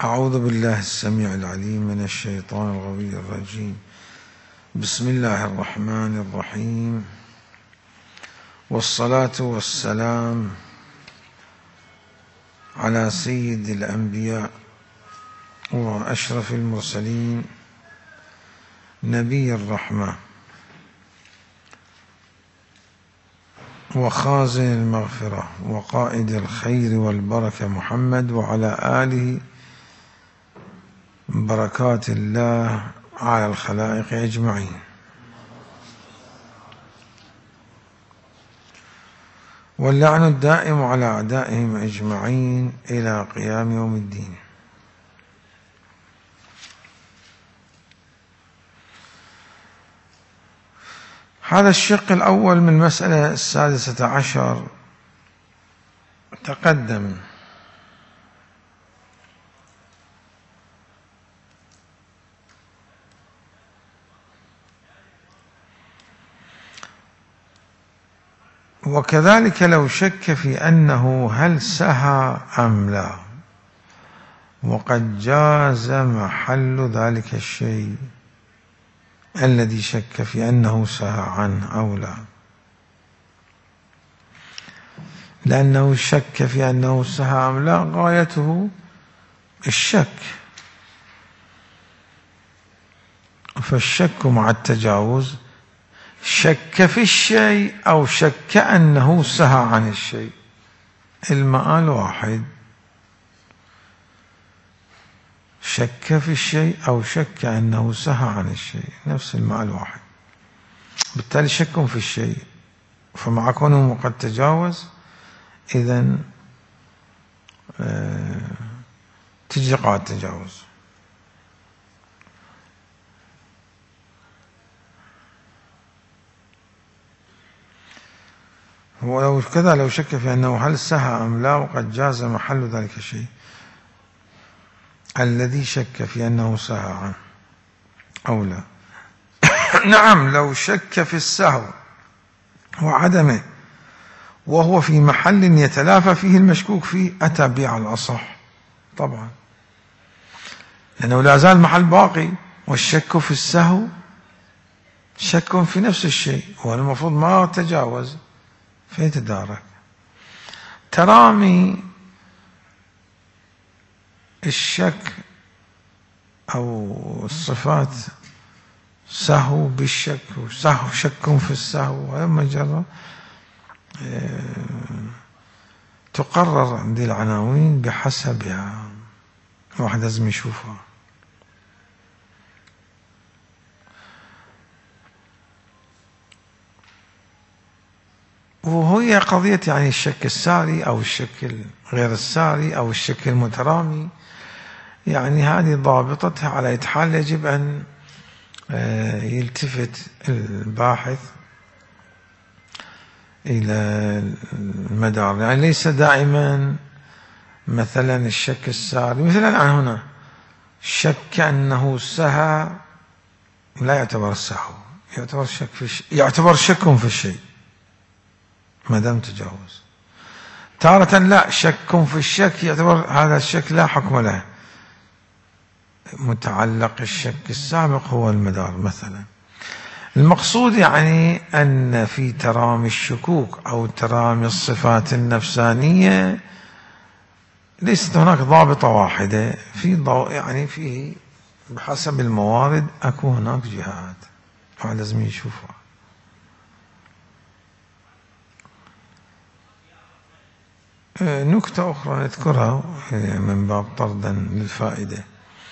أعوذ بالله السميع العليم من الشيطان الغوي الرجيم. بسم الله الرحمن الرحيم، والصلاة والسلام على سيد الأنبياء وأشرف المرسلين نبي الرحمة وخازن المغفرة وقائد الخير والبركة محمد وعلى آله بركات الله على الخلائق أجمعين. واللعن الدائم على أعدائهم أجمعين إلى قيام يوم الدين. هذا الشق الأول من المسألة 16 تقدم. وكذلك لو شك في أنه هل سهى أم لا، وقد جاز محل ذلك الشيء الذي شك في أنه سهى عنه أو لا، لأنه شك في أنه سهى أم لا غايته الشك، فالشك مع التجاوز شك في الشيء أو شك أنه سهى عن الشيء، المآل واحد. شك في الشيء أو شك أنه سهى عن الشيء، نفس المآل واحد. بالتالي شك في الشيء، فمع كونه قد تجاوز إذن تجري قاعدة التجاوز. ولو كذا لو شك في أنه هل سهى أم لا وقد جاز محل ذلك الشيء الذي شك في أنه سهى عنه أو لا. نعم، لو شك في السهو وعدمه وهو في محل يتلافى فيه المشكوك فيه أتى به على الأصح طبعا، لأنه لا زال المحل باقي، والشك في السهو شك في نفس الشيء والمفروض ما تجاوز فيتدارك. ترامي الشك أو الصفات سهو بالشك وسهو شك في السهو، ولما جرى تقرر عندي العناوين بحسبها، واحد لازم يشوفها. وهي قضية يعني الشك الساري أو الشك غير الساري أو الشك المترامي، يعني هذه ضابطتها على أي حال يجب أن يلتفت الباحث إلى المدار. يعني ليس دائما مثلا الشك الساري، مثلا عن هنا شك أنه سهى لا يعتبر السهو، يعتبر شك في يعتبر شك في الشيء ما دام تجاوز. تارة لا، شك في الشك يعتبر هذا الشك لا حكم له، متعلق الشك السابق هو المدار مثلا. المقصود يعني أن في ترامي الشكوك أو ترامي الصفات النفسانية ليست هناك ضابطة واحدة، في يعني فيه بحسب الموارد أكو هناك جهات، لازم يشوفها. نكتة أخرى نذكرها من باب طردا للفائدة.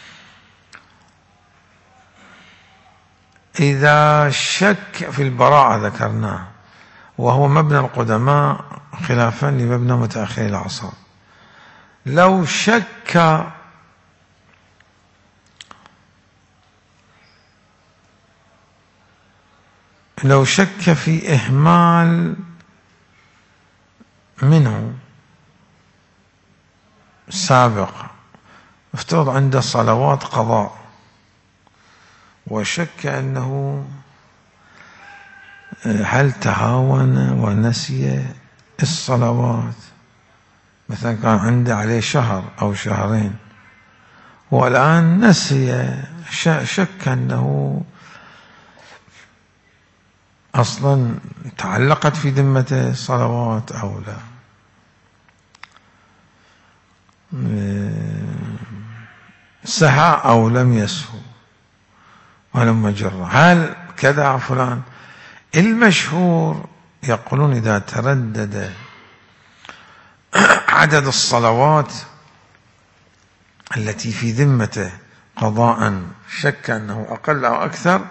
إذا شك في البراءة ذكرناه، وهو مبنى القدماء خلافا لمبنى متأخر العصر. لو شك في إهمال منه سابق، افترض عنده صلوات قضاء وشك أنه هل تهاون ونسي الصلوات، مثلا كان عنده عليه شهر أو شهرين والآن نسي، شك أنه أصلا تعلقت في ذمته صلوات أو لا، سهى أو لم يسهو ولم يجر، هل كذا فلان. المشهور يقولون إذا تردد عدد الصلوات التي في ذمته قضاء شك أنه أقل أو أكثر،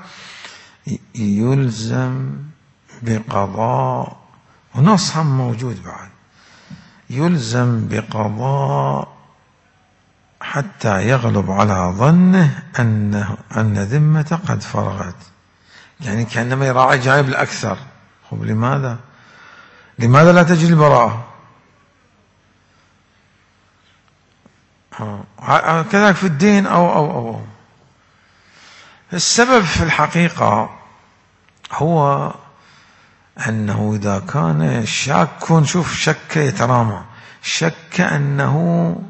يلزم بقضاء، ونص هم موجود بعد، يلزم بقضاء حتى يغلب على ظنه أن ذمته قد فرغت، يعني كأنما يراعي جانب الأكثر. خب لماذا لا تجري البراءة؟ كذلك في الدين أو السبب في الحقيقة هو أنه إذا كان شاك، شوف شك يترامى، شك أنه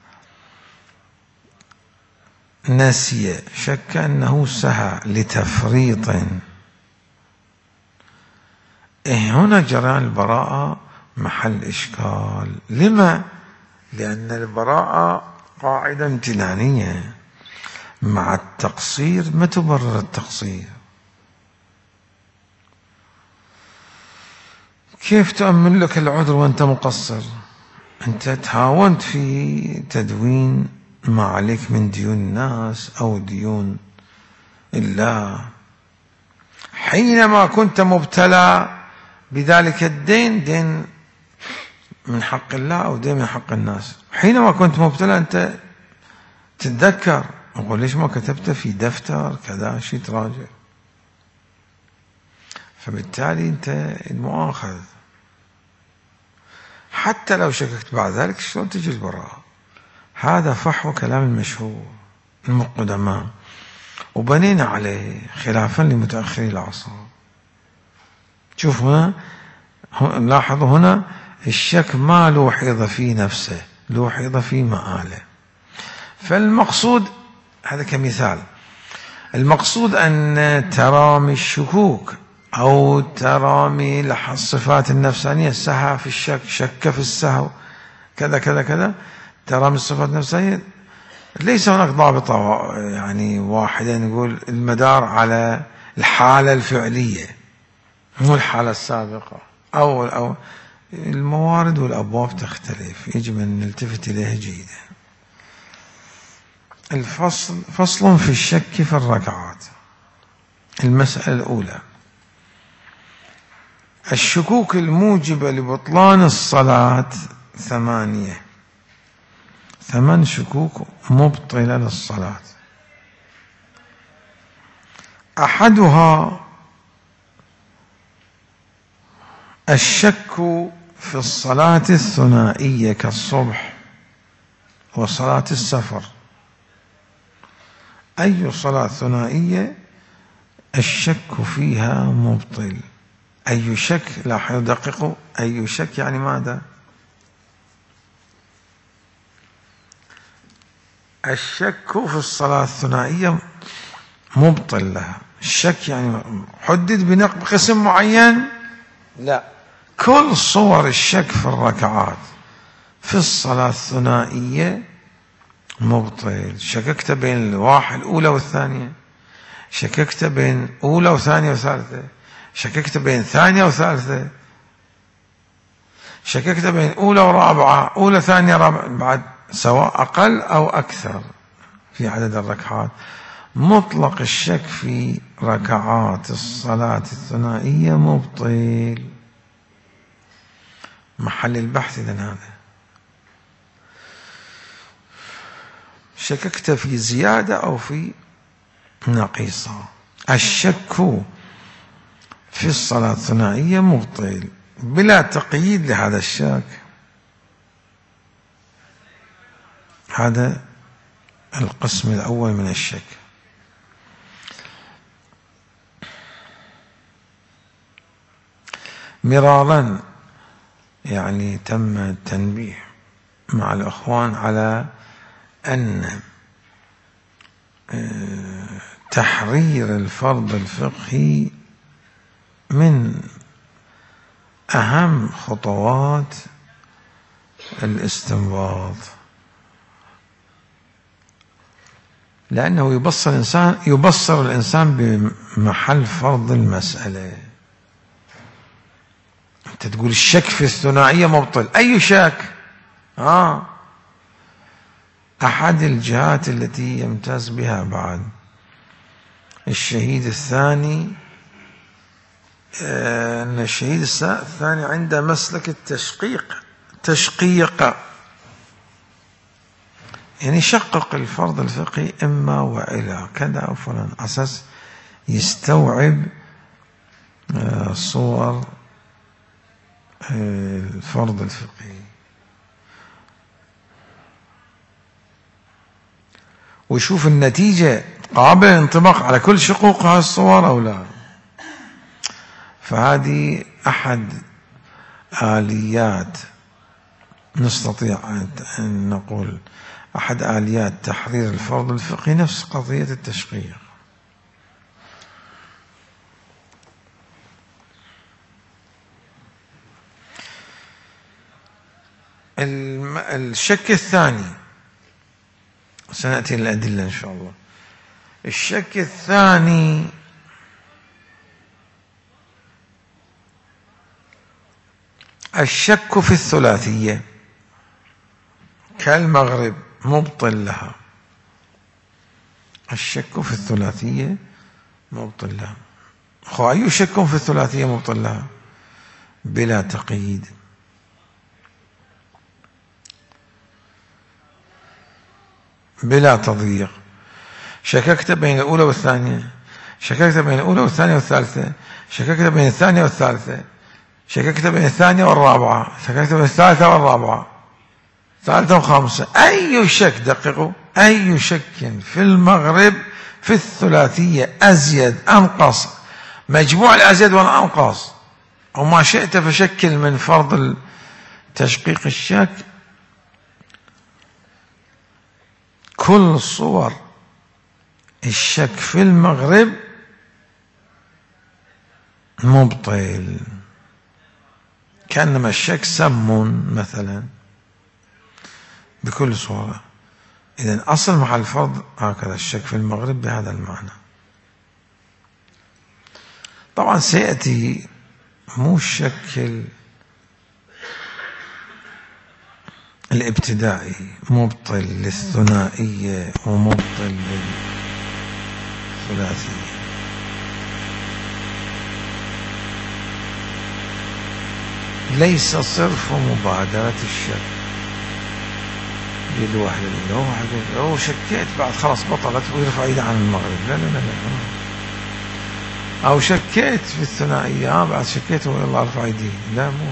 نسي، شك أنه سهى لتفريط، هنا جريان البراءة محل إشكال. لما؟ لأن البراءة قاعدة امتنانية، مع التقصير ما تبرر التقصير. كيف تأمن لك العذر وأنت مقصر؟ أنت تهاونت في تدوين ما عليك من ديون الناس أو ديون الله، حينما كنت مبتلى بذلك الدين، دين من حق الله أو دين من حق الناس، حينما كنت مبتلى أنت تتذكر، أقول ليش ما كتبت في دفتر كذا شيء تراجع، فبالتالي أنت المؤاخذ. حتى لو شككت بعد ذلك شلون تجي البراءة؟ هذا فحوى كلام المشهور المقدماء، وبنينا عليه خلافا لمتأخري العصر. شوف هنا، لاحظوا هنا الشك ما لوحظ في نفسه، لوحظ في مآله. فالمقصود هذا كمثال، المقصود أن ترامي الشكوك أو ترامي الصفات النفسانية، سهى في الشك، شك في السهو، كذا كذا كذا، ترامي الصفات النفسانية، ليس هناك ضابطة يعني واحدة نقول المدار على الحالة الفعلية مو الحالة السابقة، أو الموارد والأبواب تختلف، يجب أن نلتفت إليها جيدا. فصل في الشك في الركعات. المسألة الأولى: الشكوك الموجبة لبطلان الصلاة 8 شكوك مبطلة للصلاة. أحدها الشك في الصلاة الثنائية كالصبح وصلاة السفر. أي صلاة ثنائية الشك فيها مبطل. أي شك، لاحظوا دققوا، أي شك يعني ماذا؟ الشك في الصلاة الثنائية مبطل لها. الشك يعني حدد بقسم معين؟ لا، كل صور الشك في الركعات في الصلاة الثنائية مبطل. شككت بين الأولى والثانية، شككت بين أولى وثانية وثالثة، شككت بين ثانية وثالثة، شككت بين أولى ورابعة، أولى ثانية رابعة، بعد سواء أقل أو أكثر في عدد الركعات. مطلق الشك في ركعات الصلاة الثنائية مبطل. محل البحث إذن هذا. شككت في زيادة أو في نقيصة. الشك في الصلاة الثنائية مبطل بلا تقييد لهذا الشك. هذا القسم الأول من الشك. مرارا يعني تم التنبيه مع الأخوان على أن تحرير الفرض الفقهي من أهم خطوات الاستنباط، لأنه يبصر الإنسان بمحل فرض المسألة. أنت تقول الشك في الثنائية مبطل، أي شك؟ أحد الجهات التي يمتاز بها بعد الشهيد الثاني، أن الشهيد الثاني عنده مسلك تشقيق، يعني يشقق الفرض الفقهي إما وإلى كذا أو فلان، أساس يستوعب صور الفرض الفقهي، ويشوف النتيجة قابل للانطباق على كل شقوق هذه الصور أو لا. فهذه أحد آليات، نستطيع أن نقول أحد آليات تحرير الفرض الفقهي، نفس قضية التشقيق. الشك الثاني، سنأتي للأدلة إن شاء الله. الشك الثاني الشك في الثلاثية كالمغرب مبطل لها. الشك في الثلاثية مبطل لها. أي شك في الثلاثية مبطل لها؟ بلا تقييد. بلا تضييق. شككت بين الأولى والثانية، شككت بين الأولى والثانية والثالثة، شككت بين الثانية والثالثة، شككت بين الثانية والرابعة، شككت بين الثالثة والرابعة، ثالثة وخامسة. أي شك، دققوا، أي شك في المغرب في الثلاثية أزيد أنقص، مجموع الأزيد والأنقص أو ما شئت فشكل من فرض تشقيق الشك، كل صور الشك في المغرب مبطل، كأنما الشك سم مثلا بكل صورة. إذن أصل محل الفرض هكذا، الشك في المغرب بهذا المعنى. طبعا سيأتي مو الشك الابتدائي مبطل للثنائية ومبطل للثلاثية. ليس صرف مبادرة الشك للوحدة الأولى، هو شكيت بعد خلاص بطلت ويرفع ايده عن المغرب، لا لا لا لا. أو شكيت في الثنائية بعد شكيت والله ارفع ايدي، لا مو.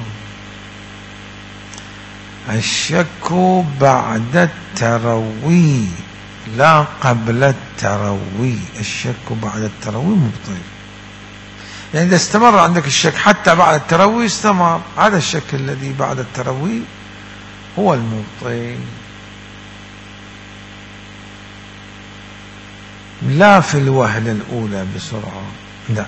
الشك بعد التروي لا قبل التروي. الشك بعد التروي مبطل، يعني إذا استمر عندك الشك حتى بعد التروي استمر، هذا الشك الذي بعد التروي هو المبطل، لا في الوهلة الأولى بسرعة، لا.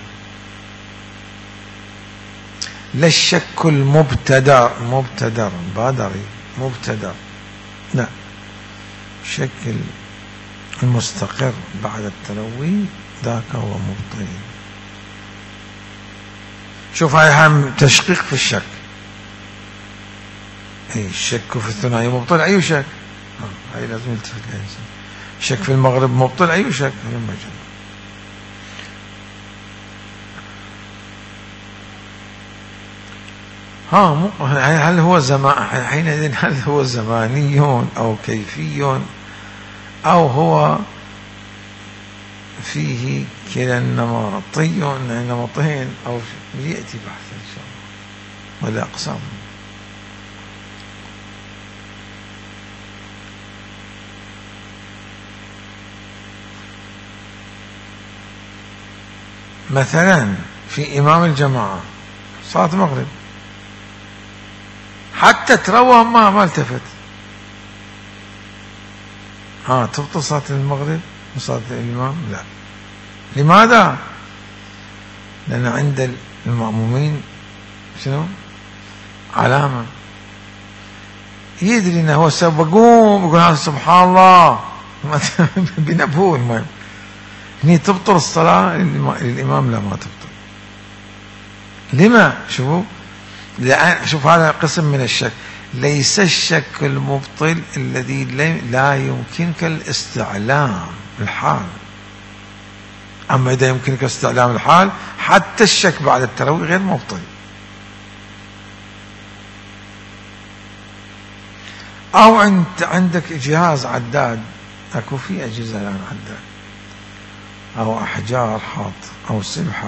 لا الشك المبتدر بادري مبتدر، لا. الشك المستقر بعد التروي ذاك هو مبطل. شوف هاي هم تشقيق في الشك. اي الشك في الثنائي مبطل، اي شك، هاي لازم يلتفت الانسان. الشك في المغرب مبطل، اي شك، هل هو حينئذ هل هو زماني أو كيفي أو هو فيه كلا نمطين أو يأتي بحث إن شاء الله ولا أقسام. مثلا في إمام الجماعة صلاة المغرب حتى تروى ما التفت، تبطل صلاة المغرب صلاة الإمام لا. لماذا؟ لأن عند المأمومين شنو؟ علامة، يدري أنه هو بقوم يقول هذا سبحان الله بنبهه. المهم هني تبطل الصلاة للإمام لا ما تبطل. لما؟ شوفوا، شوف هذا قسم من الشك. ليس الشك المبطل الذي لا يمكنك الاستعلام الحال. أما إذا يمكنك استعلام الحال حتى الشك بعد التراويح غير مبطل. أو أنت عندك جهاز عداد، أكو في أجهزة الآن عداد، أو أحجار حاط، أو سبحة،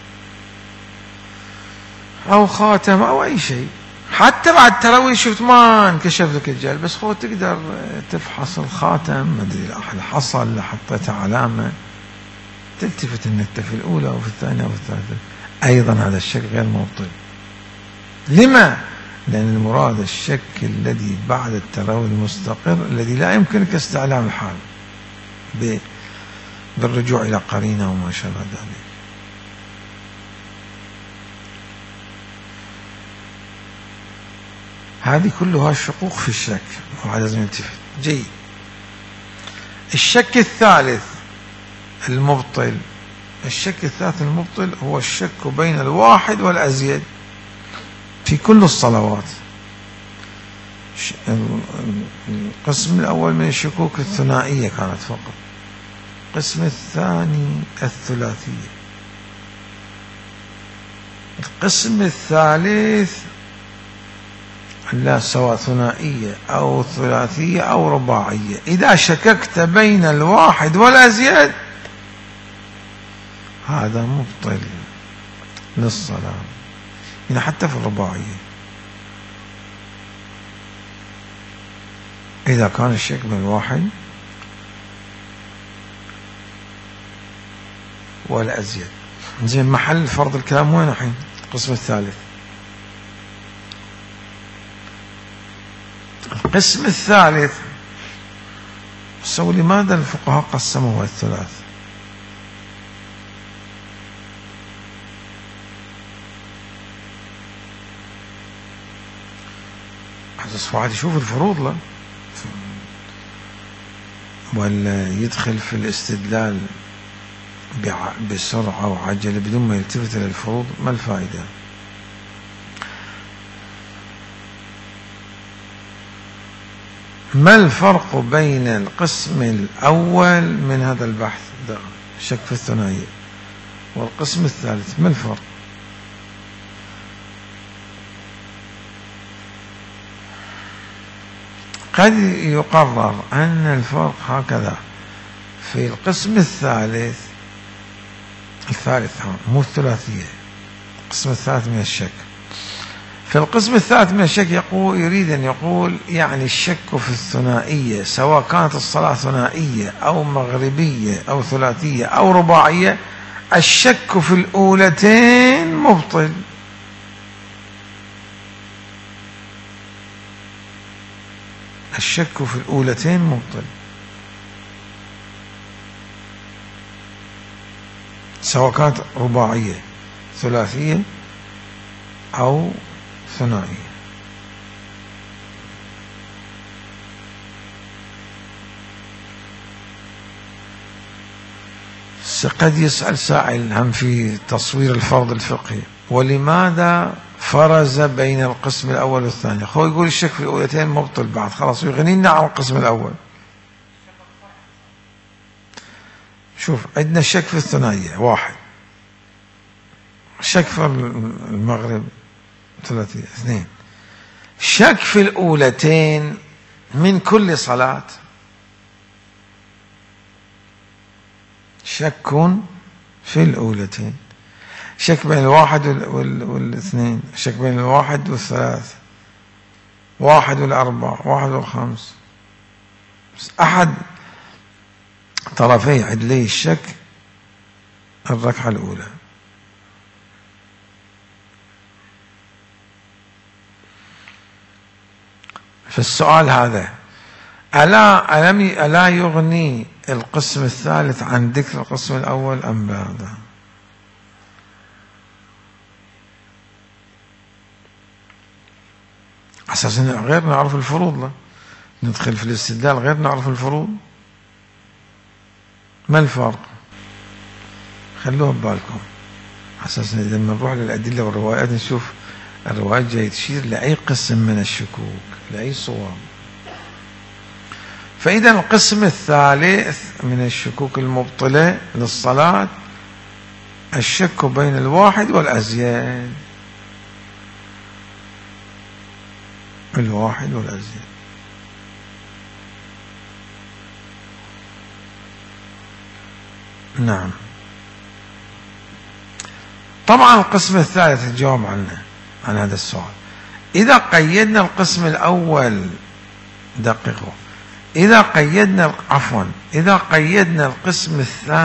أو خاتم، أو أي شيء، حتى بعد التراويح شفت ما انكشف لك الجل، بس هو تقدر تفحص الخاتم، ما أدري الحصل اللي حطيته علامة، تلتفت النكتة في الأولى وفي الثانية وفي الثالثة. أيضا هذا الشك غير مبطل. لما؟ لأن المراد الشك الذي بعد التراويح المستقر الذي لا يمكنك استعلام الحال بالرجوع إلى قرينة وما شابه ذلك. هذه كلها شقوق في الشك، وهذا لازم يلتفت. جيد. الشك الثالث المبطل، الشك الثالث المبطل هو الشك بين الواحد والأزيد في كل الصلوات. القسم الأول من الشكوك الثنائية كانت فقط، القسم الثاني الثلاثية، القسم الثالث لا سواء ثنائية أو ثلاثية أو رباعية. إذا شككت بين الواحد والأزيد هذا مبطل للصلاة، يعني حتى في الرباعية إذا كان الشك بين الواحد والأزيد. زين، محل فرض الكلام وين الحين؟ القسم الثالث. القسم الثالث لماذا الفقهاء قسموا الثلاث؟ حسس واحد يشوف الفروض له ولا يدخل في الاستدلال بسرعة وعجلة بدون ما يلتفت إلى الفروض، ما الفائدة؟ ما الفرق بين القسم الأول من هذا البحث ده الشك في الثنائية والقسم الثالث؟ ما الفرق؟ قد يقرر أن الفرق هكذا: في القسم الثالث مو الثلاثية، القسم الثالث من الشك، في القسم الثالث من الشك يريد أن يقول يعني الشك في الثنائية سواء كانت الصلاة ثنائية أو مغربية أو ثلاثية أو رباعية، الشك في الأولتين مبطل. الشك في الأولتين مبطل سواء كانت رباعية ثلاثية أو ثنائية. قد يسأل سائل هم في تصوير الفرض الفقهي: ولماذا فرز بين القسم الأول والثاني؟ هو يقول الشك في الأولتين مبطل بعد، خلاص يغنينا عن القسم الأول. شوف، عندنا الشك في الثنائية واحد، شك في المغرب ثلاثية اثنين، شك في الأولتين من كل صلاة، شك في الأولتين، شك بين الواحد والاثنين، شك بين الواحد والثلاث، واحد والأربع، واحد والخمس، أحد طرفي عدلي الشك الركعة الأولى. فالسؤال هذا: ألا يغني القسم الثالث عن ذكر القسم الأول أم بعده؟ أساسا غير نعرف الفروض، لا ندخل في الاستدلال غير نعرف الفروض. ما الفرق؟ خلوها ببالكم. أساسا لما نروح للأدلة والروايات نشوف الروايات جاي تشير لأي قسم من الشكوك، لأي صور. فإذا القسم الثالث من الشكوك المبطلة للصلاة الشك بين الواحد والأزيد. الواحد والأزيد. نعم. طبعا القسم الثالث الجواب عن هذا السؤال. إذا قيدنا القسم الأول، دققوا، إذا قيدنا القسم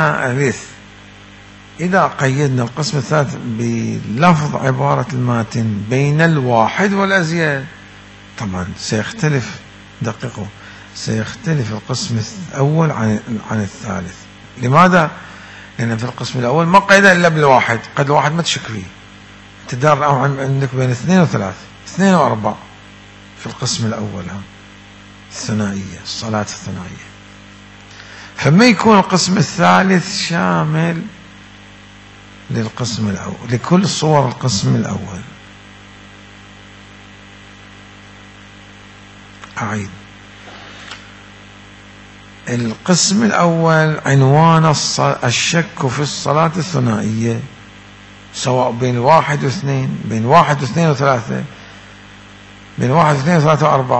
الثالث بلفظ عبارة الماتن بين الواحد والأزيد، طبعا سيختلف، دققوا، سيختلف القسم الأول عن الثالث. لماذا؟ لأن في القسم الأول ما قيد إلا بالواحد، قد الواحد ما تشك فيه، تدار عندك بين 2 و3، 2 و4 في القسم الأول، الثنائية، الصلاة الثنائية. فما يكون القسم الثالث شامل للقسم الأول، لكل صور القسم الأول. أعيد، القسم الأول عنوان الشك في الصلاة الثنائية، سواء بين 1 و2، بين 1 و2 و3، بين 1 و2 و3 و4،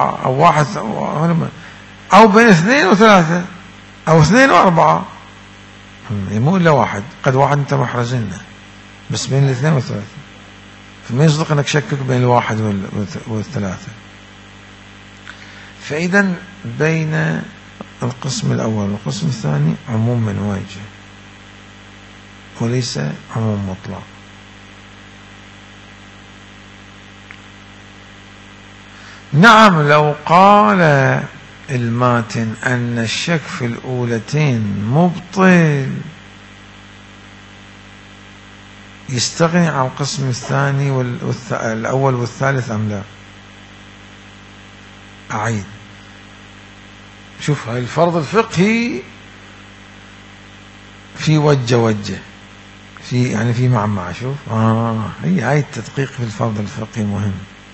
أو بين 2 و3، أو 2 و4، مو إلا واحد، قد واحد أنت محرزنا، بس بين 2 و3، فما يصدق أنك شكك بين 1 و3. فإذا بين القسم الأول والقسم الثاني عموم من وجه، وليس عموم مطلق. نعم، لو قال الماتن أن الشك في الأولتين مبطل، يستغني عن القسم الثاني الأول والثالث أم لا؟ أعيد، شوف، هاي الفرض الفقهي في وجه في يعني في معمعة. شوف، هاي التدقيق في الفرض الفقهي مهم.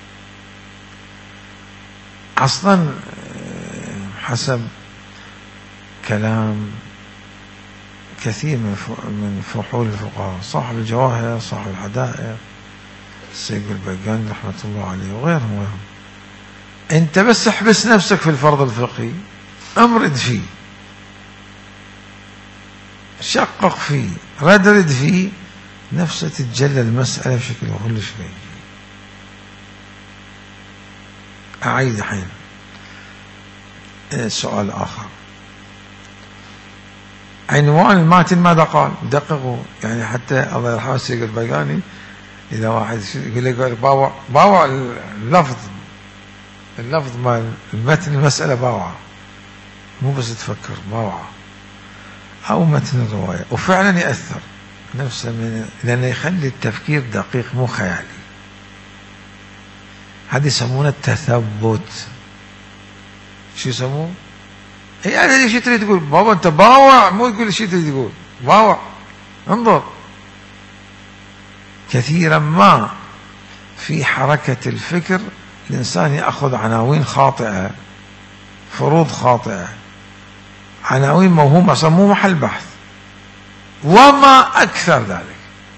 أصلا حسب كلام كثير من فحول الفقهاء، صاحب الجواهر، صاحب الحدائق، السيد البيقاني رحمة الله عليه، وغيرهم، انت بس احبس نفسك في الفرض الفقهي، امرد فيه، شقق فيه، ردد فيه، نفسه تتجلى المسألة بشكل كل شيء. أعيد الحين سؤال آخر. عنوان الماتن ماذا قال؟ دققوا، يعني حتى الله يرحمه السيد البيقاني، إذا واحد يقول لك باوع اللفظ مال المتن، المسألة باوعة، مو بس تفكر، باوعة، أو متن الرواية، وفعلا يأثر نفسه، لأنه يخلي التفكير دقيق مو خيالي. هذا يسمونه التثبت. شو يسموه؟ يعني شو تريد تقول؟ بابا أنت باوع، مو تقول شو تريد تقول، باوع. انظر، كثيرا ما في حركة الفكر الإنسان يأخذ عناوين خاطئة، فروض خاطئة، عناوين موهومة، سموه محل بحث، وما أكثر ذلك.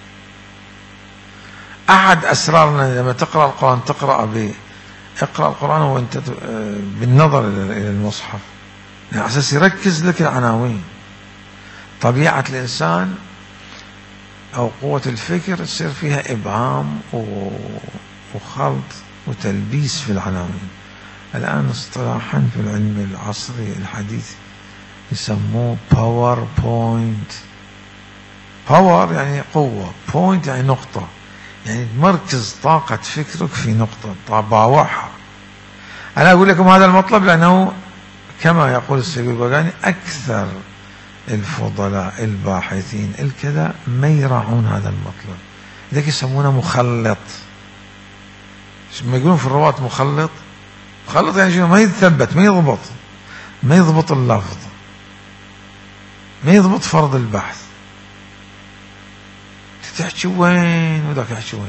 أحد أسرارنا لما تقرأ القرآن اقرأ القرآن وأنت بالنظر إلى المصحف، على أساس يركز لك العناوين. طبيعة الإنسان أو قوة الفكر تصير فيها إبهام وخلط وتلبيس في العناوين. الآن اصطلاحا في العلم العصري الحديث يسموه باوربوينت. باور يعني قوة، بوينت يعني نقطة، يعني مركز طاقة فكرك في نقطة باوعها. أنا أقول لكم هذا المطلب لأنه كما يقول السيد البرقاني أكثر الفضلاء الباحثين الكذا ما يراعون هذا المطلب، لذلك يسمونه مخلط. ما يقولون في الرواة مخلط؟ مخلط يعني شنو؟ ما يتثبت، ما يضبط اللفظ، ما يضبط فرض البحث. تحكي وين وذاك يحكي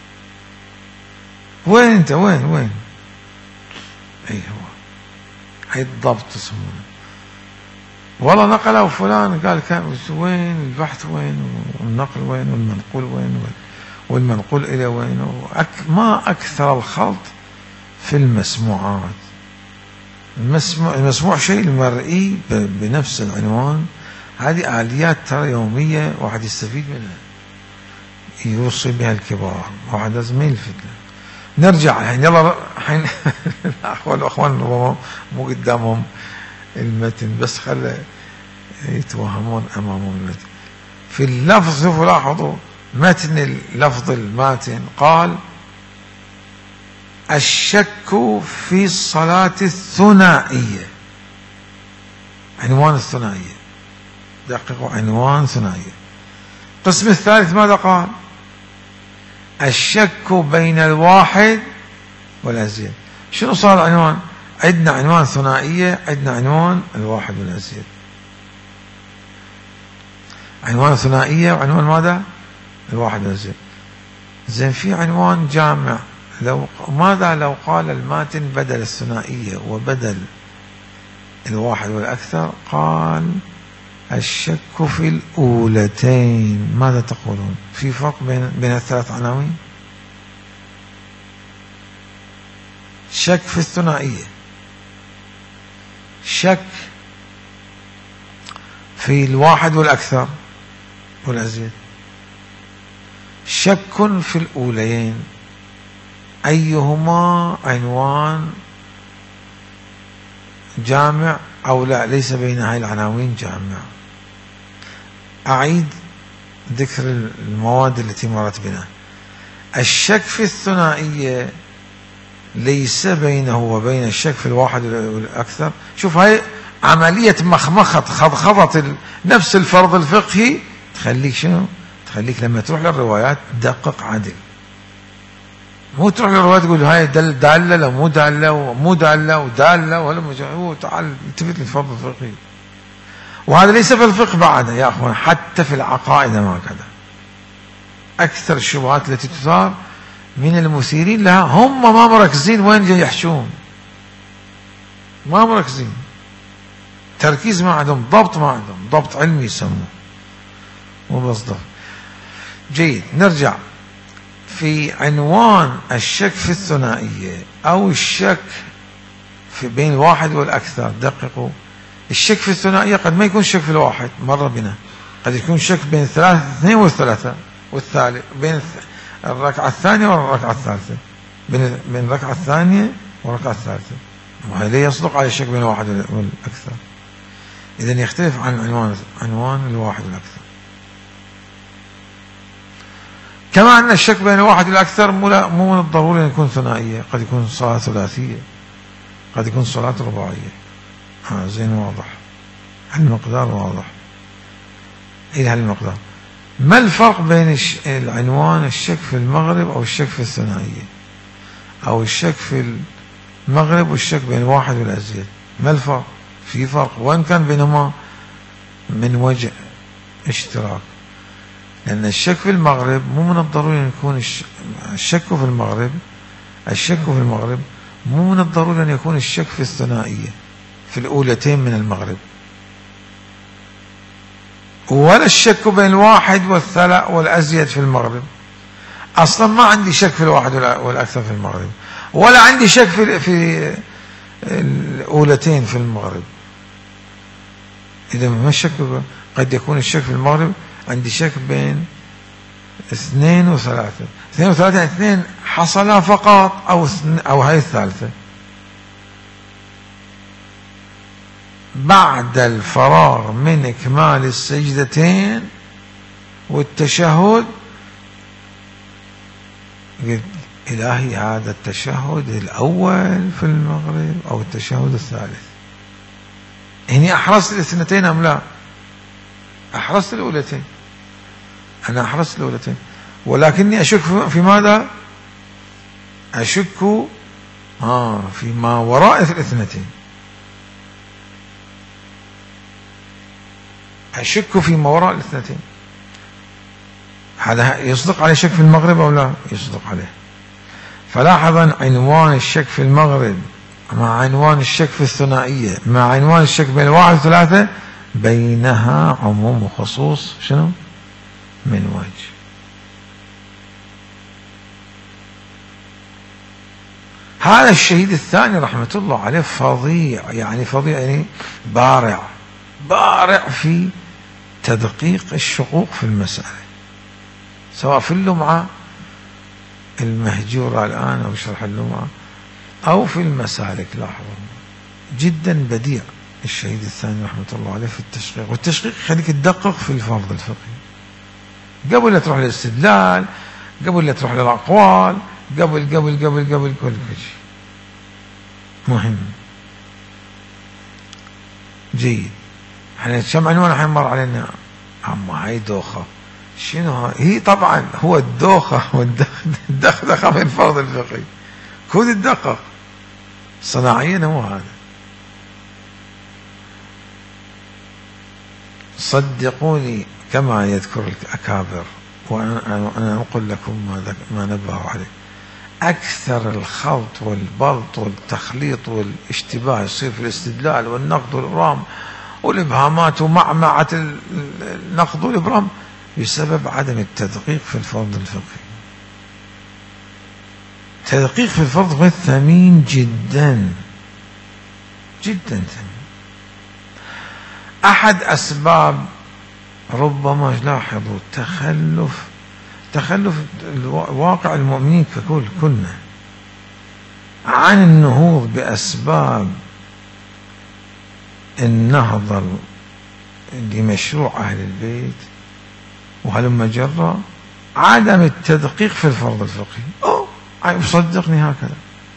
وين انت وين اي هو هي الضبط يسمونه. والله نقله فلان قال وين البحث وين والنقل وين والمنقول وين والمنقول الى وين. ما اكثر الخلط في المسموعات. المسموع شيء المرئي بنفس العنوان، هذه آليات ترى يومية واحد يستفيد منها، يوصي بها الكبار، واحد لازم يلفت له. نرجع الحين، يلا الحين الأخوان مو قدامهم المتن، بس خلى يتوهمون أمامهم المتن. في اللفظ شوفوا لاحظوا متن اللفظ الماتن قال: الشك في الصلاة الثنائية، عنوان الثنائية، دققوا، عنوان ثنائية. القسم الثالث ماذا قال؟ الشك بين الواحد والأزيد. شنو صار العنوان؟ عندنا عنوان ثنائية، عندنا عنوان الواحد والأزيد. عنوان ثنائية وعنوان ماذا؟ الواحد والأزيد. زين في عنوان جامع، ماذا لو قال الماتن بدل الثنائية وبدل الواحد والأكثر قال الشك في الأولتين؟ ماذا تقولون؟ في فرق بين الثلاث عناوين؟ شك في الثنائية، شك في الواحد والأكثر والأزيد، شك في الأوليين، أيهما عنوان جامع أو لا؟ ليس بين هاي العناوين جامع. أعيد ذكر المواد التي مرت بنا. الشك في الثنائية ليس بينه وبين الشك في الواحد والأكثر. شوف هاي عملية مخمخة خضخضة نفس الفرض الفقهي تخليك شنو؟ تخليك لما تروح للروايات دقق عدل، مو تروح للروايات تقول هاي دالة لو مو دالة ومو دالة ودالة ولا تعال التفت للفرض الفقهي. وهذا ليس في الفقه بعد يا اخوان، حتى في العقائد ما كذا. اكثر الشبهات التي تثار من المثيرين لها هم ما مركزين وين جاي يحشون، ما مركزين، تركيز ما عندهم، ضبط ما عندهم، ضبط علمي يسموه، مو بس ضبط. جيد، نرجع في عنوان الشك في الثنائية أو الشك في بين الواحد والأكثر. دققوا، الشك في الثنائية قد ما يكون شك في الواحد، مر بنا، قد يكون شك بين الثلاثة، اثنين والثلاثة والثالث، بين الركعة الثانية والركعة الثالثة، بين الركعة الثانية والركعة الثالثة، وهي لا يصدق على الشك بين الواحد والأكثر. إذن يختلف عن عنوان الواحد والأكثر. كما أن الشك بين الواحد والأكثر مو من الضروري أن يكون ثنائية، قد يكون صلاة ثلاثية، قد يكون صلاة رباعية. زين، واضح، المقدار واضح إلى هالمقدار. ما الفرق بين العنوان الشك في المغرب أو الشك في الثنائية، أو الشك في المغرب والشك بين الواحد والأزيد؟ ما الفرق؟ في فرق، وإن كان بينهما من وجه اشتراك. لأن الشك في المغرب مو من الضروري أن يكون الشك في المغرب، الشك في المغرب مو من الضروري أن يكون الشك في الثنائية في الأولتين من المغرب، ولا الشك بين الواحد والأزيد في المغرب. أصلا ما عندي شك في الواحد والأكثر في المغرب، ولا عندي شك في الأولتين في المغرب. إذا ما الشك، قد يكون الشك في المغرب عندي شك بين اثنين وثلاثة، اثنين وثلاثة يعني اثنين حصلا فقط أو هاي الثالثة. بعد الفراغ من إكمال السجدتين والتشهد قلت إلهي هذا التشهد الأول في المغرب أو التشهد الثالث، هني أحرزت الاثنتين أم لا؟ أحرزت الأولتين، أنا أحرزت الأولتين، ولكني أشك في ماذا؟ أشك فيما وراء الاثنتين، أشك فيما وراء الاثنتين. هذا يصدق عليه شك في المغرب أو لا؟ يصدق عليه. فلاحظ عنوان الشك في المغرب مع عنوان الشك في الثنائية مع عنوان الشك بين الواحد وثلاثة، بينها عموم وخصوص شنو؟ من وجه. هذا الشهيد الثاني رحمة الله عليه فظيع، يعني فظيع يعني بارع في تدقيق الشقوق في المسألة، سواء في اللمعة المهجورة الآن أو شرح اللمعة أو في المسالك. لاحظوا جدا بديع الشهيد الثاني رحمة الله عليه في التشقيق، والتشقيق يخليك تدقق في الفرض الفقهي قبل لا تروح للاستدلال، قبل لا تروح للأقوال، قبل كل شيء مهم جيد. احنا كم عنوان الحين مر علينا؟ عما هاي دوخة. شنو هي؟ طبعا هو الدوخة والدخدخة في الفرض الفقهي، كود الدقق صناعيا هو هذا. صدقوني كما يذكر الأكابر، وأنا أقول لكم ما نبهوا عليه، أكثر الخلط والبلط والتخليط والاشتباه يصير في الاستدلال والنقد والإبرام والإبهامات ومعمعة النقد والإبرام بسبب عدم التدقيق في الفرض الفقهي. التدقيق في الفرض الفقهي ثمين جدا جدا ثمين. أحد أسباب ربما لاحظوا تخلف واقع المؤمنين ككل كنا عن النهوض بأسباب النهضة لمشروع أهل البيت وهلما جرى عدم التدقيق في الفرض الفقهي. صدقني هكذا.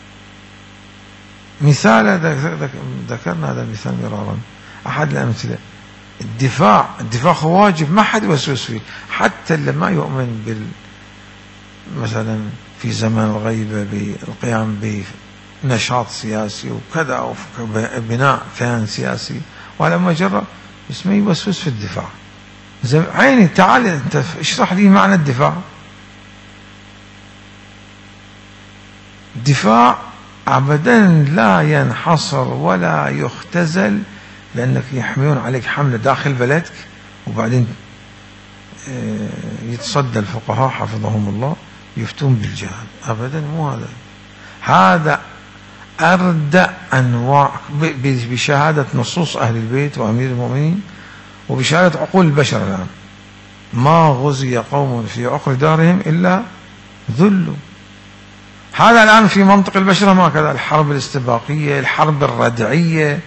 مثال ذكرنا هذا المثال مرارا، أحد الأمثلة الدفاع هو واجب، ما حد يوسوس فيه، حتى اللي ما يؤمن مثلا في زمن الغيبة بالقيام بنشاط سياسي وكذا أو بناء كيان سياسي ولما جرى بس ما يوسوس في الدفاع. عيني تعال أنت اشرح لي معنى الدفاع. الدفاع أبدا لا ينحصر ولا يختزل لأنك يحملون عليك حملة داخل بلدك وبعدين يتصدى الفقهاء حفظهم الله يفتون بالجهاد. أبدا مو هذا. هذا أردأ أنواع بشهادة نصوص أهل البيت وأمير المؤمنين وبشهادة عقول البشر الآن. ما غزي قوم في عقر دارهم إلا ذلوا. هذا الآن في منطق البشر ما كذا. الحرب الاستباقية، الحرب الردعية،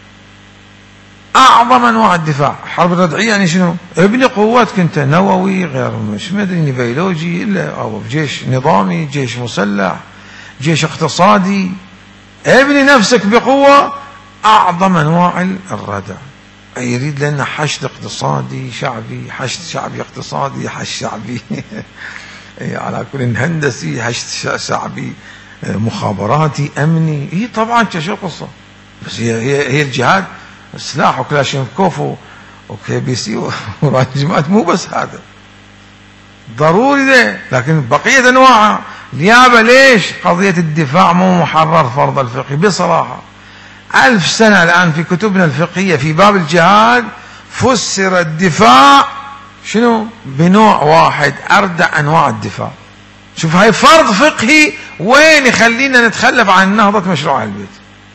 أعظم أنواع الدفاع. الحرب الردعية يعني شنو؟ ابني قواتك أنت، نووي غير مش مدري بيولوجي إلا أو جيش نظامي، جيش مسلح، جيش اقتصادي، ابني نفسك بقوة. أعظم أنواع الردع. يريد لنا حشد اقتصادي شعبي، حشد شعبي اقتصادي، حشد شعبي على كل هندسي، حشد شعبي مخابراتي أمني. هي طبعا شو قصة، بس هي الجهاد سلاح وكلاشينكوف وكي بي سي وراجمات، مو بس هذا ضروري ده، لكن بقية أنواعها نيابة. ليش قضية الدفاع مو محرر فرض الفقهي؟ بصراحة 1000 سنة الآن في كتبنا الفقهية في باب الجهاد فسر الدفاع شنو؟ بنوع واحد، أردع أنواع الدفاع. شوف هاي فرض فقهي وين يخلينا نتخلف عن نهضة مشروع البيت؟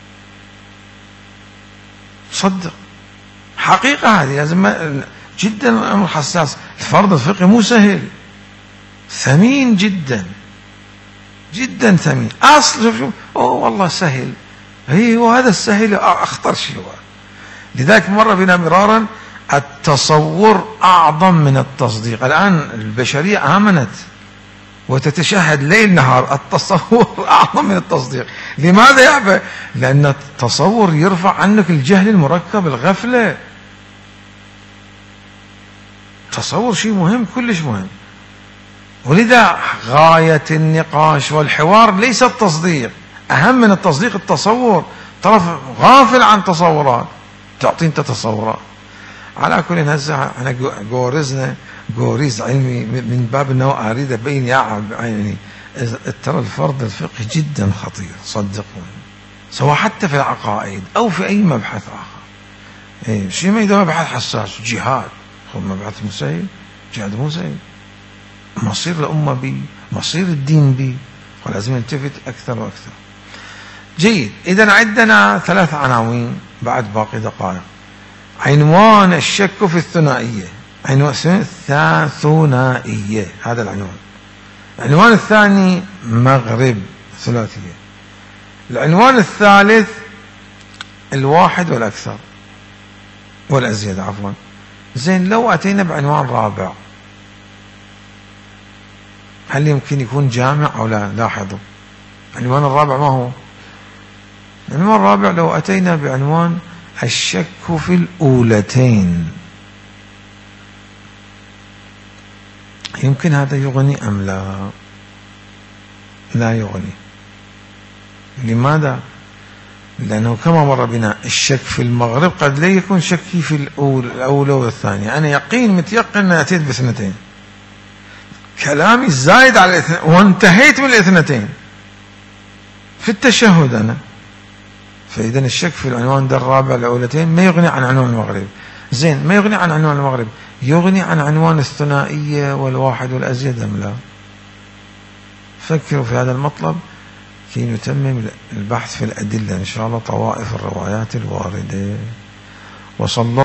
صدق حقيقة هذه لازم جدا. الأمر حساس. الفرض الفقهي مو سهل، ثمين جدا جدا ثمين. أصل شوف والله سهل، وهذا السهل أخطر شيء. لذلك مر بنا مرارا التصور أعظم من التصديق. الآن البشرية آمنت وتتشهد ليل نهار. التصور أعظم من التصديق. لماذا يا أبا؟ لأن التصور يرفع عنك الجهل المركب، الغفلة. تصور شيء مهم، كلش مهم. ولذا غاية النقاش والحوار ليس التصديق، أهم من التصديق التصور. طرف غافل عن تصورات تعطي أنت تصورات. على كل هسه احنا جورزنا جوريز علمي من باب انه اريد ابين يعني ترى الفرض الفقهي جدا خطير صدقوني، سواء حتى في العقائد او في اي مبحث اخر. شيء ما اذا مبحث حساس جهاد، مبحث مسيب، جهاد مسيب، مصير الامه بي، مصير الدين بي، ولازم نلتفت اكثر واكثر. جيد، اذا عندنا 3 عناوين بعد باقي دقائق. عنوان الشك في الثنائية، عنوان ثنائية، هذا العنوان. العنوان الثاني مغرب ثلاثية. العنوان الثالث الواحد والأكثر والأزيد عفوا. زين، لو أتينا بعنوان رابع هل يمكن يكون جامع أو لا؟ لاحظوا العنوان الرابع ما هو؟ العنوان الرابع لو أتينا بعنوان الشك في الأولتين، يمكن هذا يغني أم لا؟ لا يغني. لماذا؟ لأنه كما مر بنا الشك في المغرب قد لا يكون شكي في الأولى والثانية. أنا يقين متيقن أن أتيت باثنتين، كلامي زايد على الاثنين وانتهيت من الاثنتين في التشهد أنا. فإذا الشك في العنوان ده الرابع الأولتين ما يغني عن عنوان المغرب. زين، ما يغني عن عنوان المغرب، يغني عن عنوان الثنائية والواحد والأزيد أم لا؟ فكروا في هذا المطلب كي نتمم البحث في الأدلة إن شاء الله، طوائف الروايات الواردة. وصلى